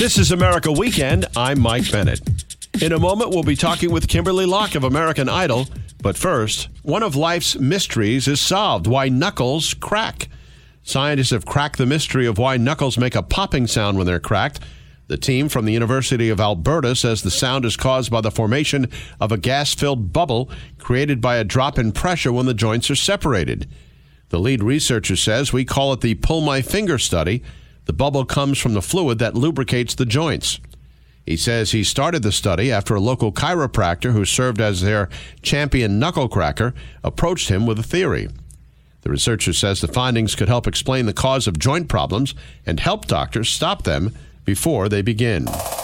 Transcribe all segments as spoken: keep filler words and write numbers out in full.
This is America Weekend. I'm Mike Bennett. In a moment, we'll be talking with Kimberly Locke of American Idol. But first, one of life's mysteries is solved: why knuckles crack. Scientists have cracked the mystery of why knuckles make a popping sound when they're cracked. The team from the University of Alberta says the sound is caused by the formation of a gas-filled bubble created by a drop in pressure when the joints are separated. The lead researcher says we call it the pull my finger study. The bubble comes from the fluid that lubricates the joints. He says he started the study after a local chiropractor who served as their champion knuckle cracker approached him with a theory. The researcher says the findings could help explain the cause of joint problems and help doctors stop them before they begin.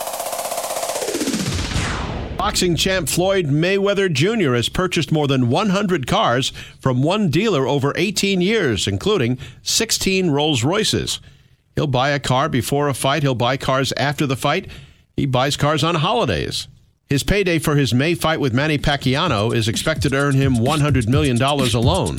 Boxing champ Floyd Mayweather Junior has purchased more than one hundred cars from one dealer over eighteen years, including sixteen Rolls-Royces. He'll buy a car before a fight. He'll buy cars after the fight. He buys cars on holidays. His payday for his May fight with Manny Pacquiao is expected to earn him one hundred million dollars alone.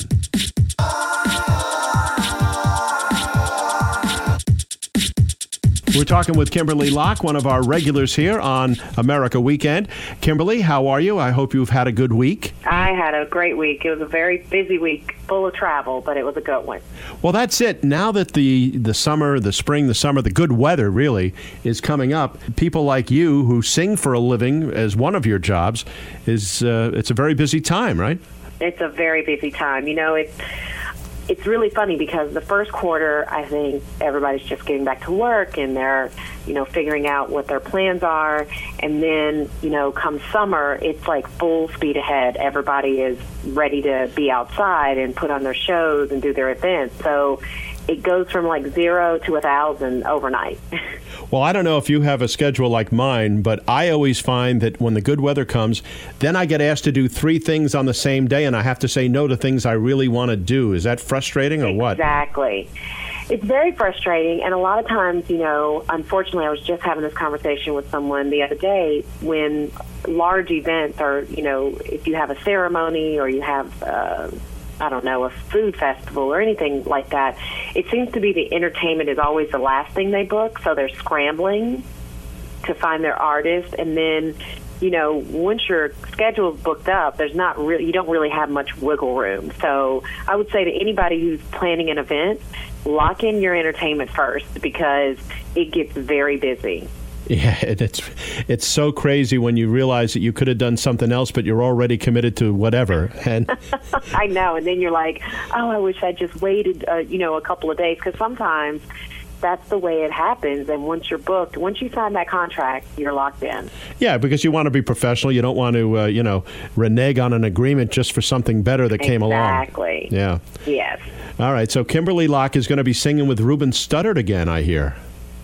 We're talking with Kimberly Locke, one of our regulars here on America Weekend. Kimberly, how are you? I hope you've had a good week. I had a great week. It was a very busy week, full of travel, but it was a good one. Well, that's it. Now that the, the summer, the spring, the summer, the good weather really is coming up, people like you who sing for a living as one of your jobs, is uh, it's a very busy time, right? It's a very busy time. You know, it's... It's really funny because the first quarter, I think everybody's just getting back to work and they're, you know, figuring out what their plans are. And then, you know, come summer, it's like full speed ahead. Everybody is ready to be outside and put on their shows and do their events. So it goes from like zero to a thousand overnight. Well, I don't know if you have a schedule like mine, but I always find that when the good weather comes, then I get asked to do three things on the same day, and I have to say no to things I really want to do. Is that frustrating or what? Exactly. It's very frustrating, and a lot of times, you know, unfortunately, I was just having this conversation with someone the other day when large events are, you know, if you have a ceremony or you have uh, I don't know, a food festival or anything like that, it seems to be the entertainment is always the last thing they book, so they're scrambling to find their artist. And then, you know, once your schedule's booked up, there's not really, you don't really have much wiggle room. So I would say to anybody who's planning an event, lock in your entertainment first because it gets very busy. Yeah, it's it's so crazy when you realize that you could have done something else, but you're already committed to whatever. And I know, and then you're like, oh, I wish I just waited, uh, you know, a couple of days, because sometimes that's the way it happens. And once you're booked, once you sign that contract, you're locked in. Yeah, because you want to be professional. You don't want to, uh, you know, renege on an agreement just for something better that came along. Exactly. Yeah. Yes. All right. So Kimberly Locke is going to be singing with Ruben Studdard again, I hear.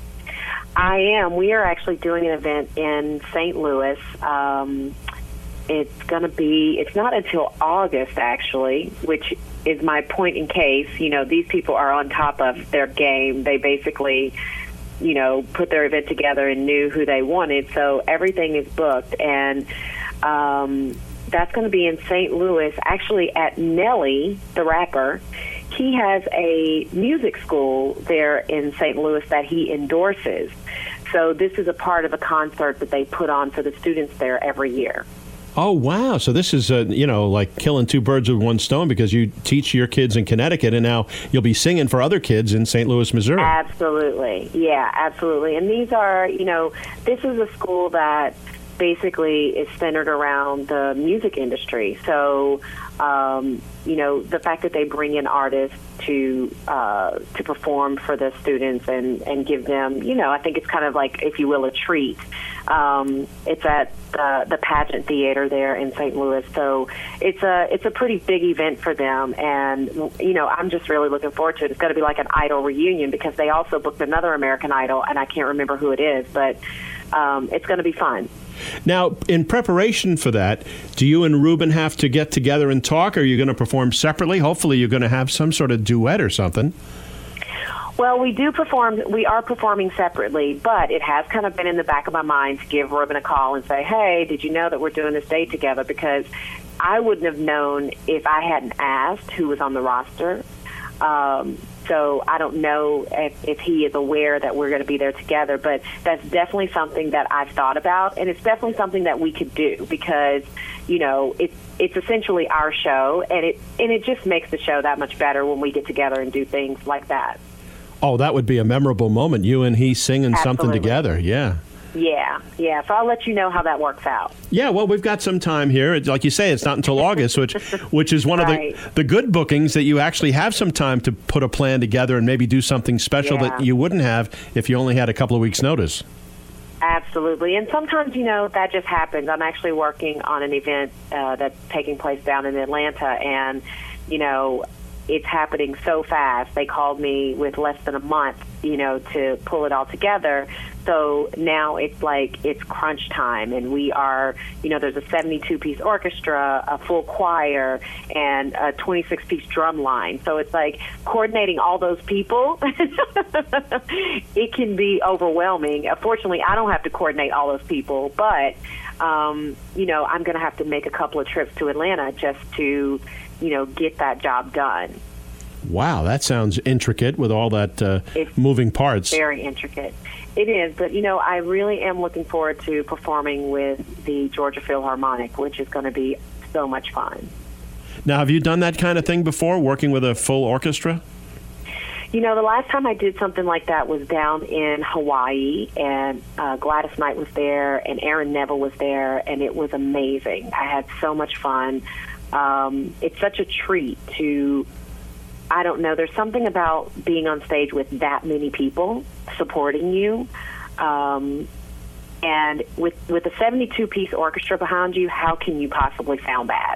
I am. We are actually doing an event in Saint Louis. Um, it's going to be, it's not until August, actually, which is my point in case. You know, these people are on top of their game. They basically, you know, put their event together and knew who they wanted. So everything is booked. And um, that's going to be in Saint Louis, actually at Nelly, the rapper. He has a music school there in Saint Louis that he endorses. So this is a part of a concert that they put on for the students there every year. Oh, wow. So this is, uh, you know, like killing two birds with one stone, because you teach your kids in Connecticut and now you'll be singing for other kids in Saint Louis, Missouri. Absolutely. Yeah, absolutely. And these are, you know, this is a school that basically is centered around the music industry. So, um, you know, the fact that they bring in artists to uh, to perform for the students and, and give them, you know, I think it's kind of like, if you will, a treat. Um, it's at the, the Pageant Theater there in Saint Louis. So it's a it's a pretty big event for them. And, you know, I'm just really looking forward to it. It's going to be like an Idol reunion because they also booked another American Idol, and I can't remember who it is, but um, it's going to be fun. Now, in preparation for that, do you and Ruben have to get together and talk? Or are you going to perform separately? Hopefully you're going to have some sort of duet or something. Well, we do perform, we are performing separately, but it has kind of been in the back of my mind to give Ruben a call and say, hey, did you know that we're doing this date together? Because I wouldn't have known if I hadn't asked who was on the roster. Um, so I don't know if, if he is aware that we're going to be there together, but that's definitely something that I've thought about, and it's definitely something that we could do because, you know, it's it's essentially our show, and it and it just makes the show that much better when we get together and do things like that. Oh, that would be a memorable moment, you and he singing Absolutely. something together, yeah. Yeah, yeah. So I'll let you know how that works out. Yeah, well, we've got some time here. It's, like you say, it's not until August, which which is one Right. of the, the good bookings that you actually have some time to put a plan together and maybe do something special Yeah. that you wouldn't have if you only had a couple of weeks' notice. Absolutely. And sometimes, you know, that just happens. I'm actually working on an event uh, that's taking place down in Atlanta, and, you know, it's happening so fast. They called me with less than a month, you know, to pull it all together. So now it's like it's crunch time, and we are, you know, there's a seventy-two piece orchestra, a full choir, and a twenty-six piece drum line. So it's like coordinating all those people. It can be overwhelming. Fortunately, I don't have to coordinate all those people, but, um, you know, I'm going to have to make a couple of trips to Atlanta just to, you know, get that job done. Wow, that sounds intricate with all that uh, It's moving parts. Very intricate. It is, but, you know, I really am looking forward to performing with the Georgia Philharmonic, which is going to be so much fun. Now, have you done that kind of thing before, working with a full orchestra? You know, the last time I did something like that was down in Hawaii, and uh, Gladys Knight was there, and Aaron Neville was there, and it was amazing. I had so much fun. Um, it's such a treat to, I don't know, there's something about being on stage with that many people supporting you. Um, and with with a seventy-two piece orchestra behind you, how can you possibly sound bad?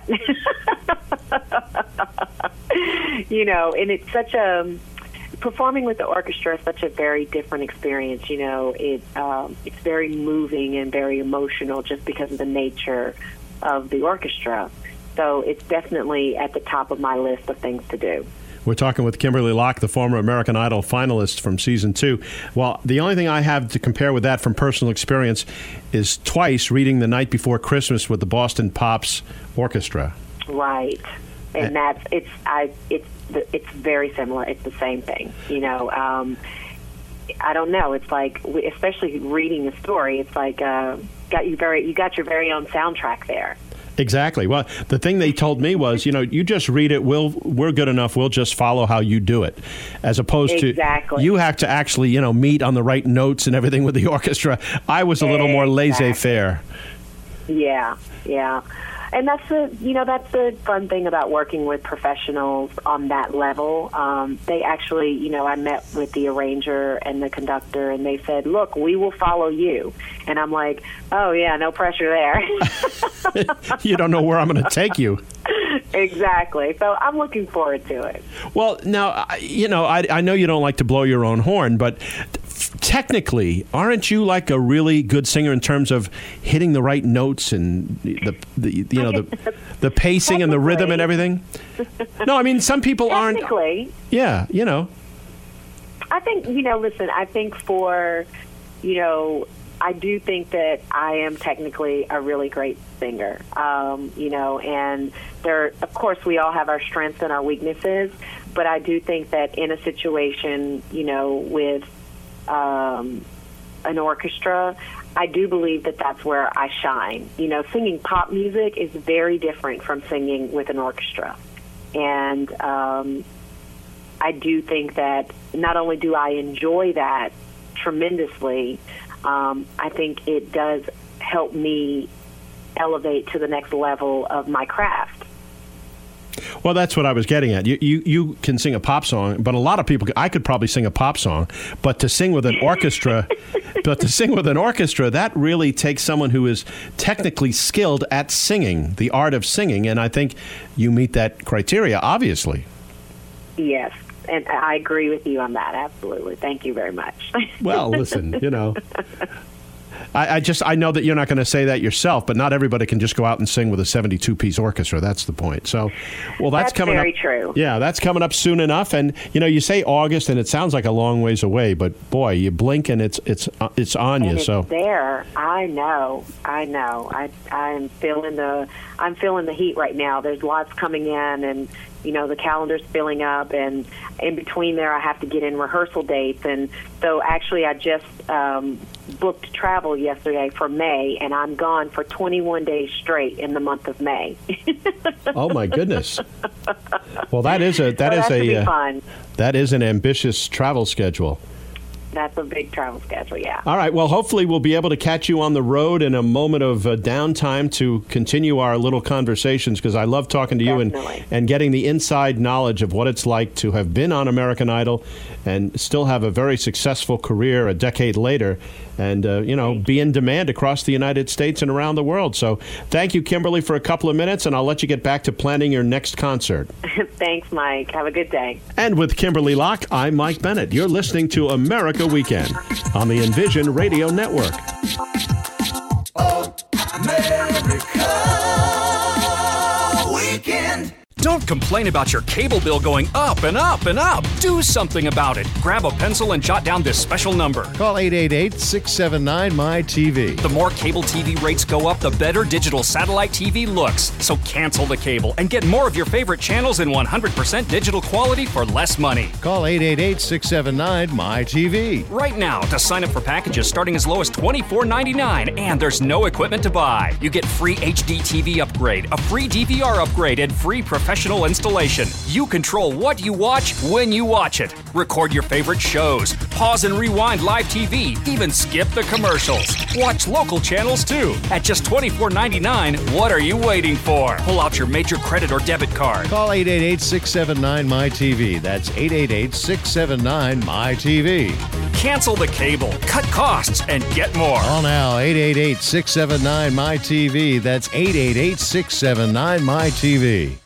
You know, and it's such a, performing with the orchestra is such a very different experience. You know, it um, it's very moving and very emotional just because of the nature of the orchestra. So it's definitely at the top of my list of things to do. We're talking with Kimberly Locke, the former American Idol finalist from season two. Well, the only thing I have to compare with that from personal experience is twice reading The Night Before Christmas with the Boston Pops Orchestra. Right, and that's it's I it's it's very similar. It's the same thing. You know, um, I don't know. It's like, especially reading a story. It's like uh, got you very you got your very own soundtrack there. Exactly. Well, the thing they told me was, you know, you just read it. We'll, we're good enough. We'll just follow how you do it, as opposed Exactly. to you have to actually, you know, meet on the right notes and everything with the orchestra. I was a little more Exactly. laissez-faire. Yeah, yeah. And that's the, you know, that's the fun thing about working with professionals on that level. Um, they actually, you know, I met with the arranger and the conductor, and they said, look, we will follow you. And I'm like, oh, yeah, no pressure there. You don't know where I'm going to take you. Exactly. So I'm looking forward to it. Well, now, I- you know, I, I know you don't like to blow your own horn, but technically, aren't you like a really good singer in terms of hitting the right notes and the, the you know the the pacing and the rhythm and everything? No, I mean some people aren't. Technically, Yeah, you know. I think, you know, listen, I think for, you know, I do think that I am technically a really great singer, um, you know, and there, of course, we all have our strengths and our weaknesses, but I do think that in a situation, you know, with um, an orchestra, I do believe that that's where I shine. You know, singing pop music is very different from singing with an orchestra. And um, I do think that not only do I enjoy that tremendously, um, I think it does help me elevate to the next level of my craft. Well, that's what I was getting at. You, you you can sing a pop song, but a lot of people, I could probably sing a pop song, but to sing with an orchestra, but to sing with an orchestra, that really takes someone who is technically skilled at singing, the art of singing, and I think you meet that criteria, obviously. Yes, and I agree with you on that, absolutely. Thank you very much. Well, listen, you know. I, I just I know that you're not going to say that yourself, but not everybody can just go out and sing with a seventy-two piece orchestra. That's the point. So, well, that's, that's coming very up. true. Yeah, that's coming up soon enough. And you know, you say August, and it sounds like a long ways away, but boy, you blink and it's it's uh, it's on and you. It's so there. I know. I know. I I'm feeling the I'm feeling the heat right now. There's lots coming in, and you know, the calendar's filling up, and in between there I have to get in rehearsal dates. And so actually I just um, booked travel yesterday for May, and I'm gone for twenty-one days straight in the month of May. Oh my goodness. Well, that is a that so is that a uh, fun. that is an ambitious travel schedule. That's a big travel schedule, yeah. All right. Well, hopefully we'll be able to catch you on the road in a moment of uh, downtime to continue our little conversations, because I love talking to you and, and getting the inside knowledge of what it's like to have been on American Idol and still have a very successful career a decade later and, uh, you know, be in demand across the United States and around the world. So thank you, Kimberly, for a couple of minutes, and I'll let you get back to planning your next concert. Thanks, Mike. Have a good day. And with Kimberly Locke, I'm Mike Bennett. You're listening to America Weekend on the Envision Radio Network. America Weekend. Don't complain about your cable bill going up and up and up. Do something about it. Grab a pencil and jot down this special number. Call eight eight eight, six seven nine, M Y T V. The more cable T V rates go up, the better digital satellite T V looks. So cancel the cable and get more of your favorite channels in one hundred percent digital quality for less money. Call eight eight eight, six seven nine, M Y T V. Right now, to sign up for packages starting as low as twenty-four ninety-nine, and there's no equipment to buy. You get free H D T V upgrade, a free D V R upgrade, and free professional installation. You control what you watch when you watch it. Record your favorite shows, pause and rewind live T V, even skip the commercials. Watch local channels too. At just twenty-four ninety-nine, what are you waiting for? Pull out your major credit or debit card. Call eight eight eight, six seven nine, M Y T V. That's eight eight eight, six seven nine, M Y T V. Cancel the cable, cut costs, and get more. Call now, eight eight eight, six seven nine, M Y T V. That's eight eight eight, six seven nine, M Y T V.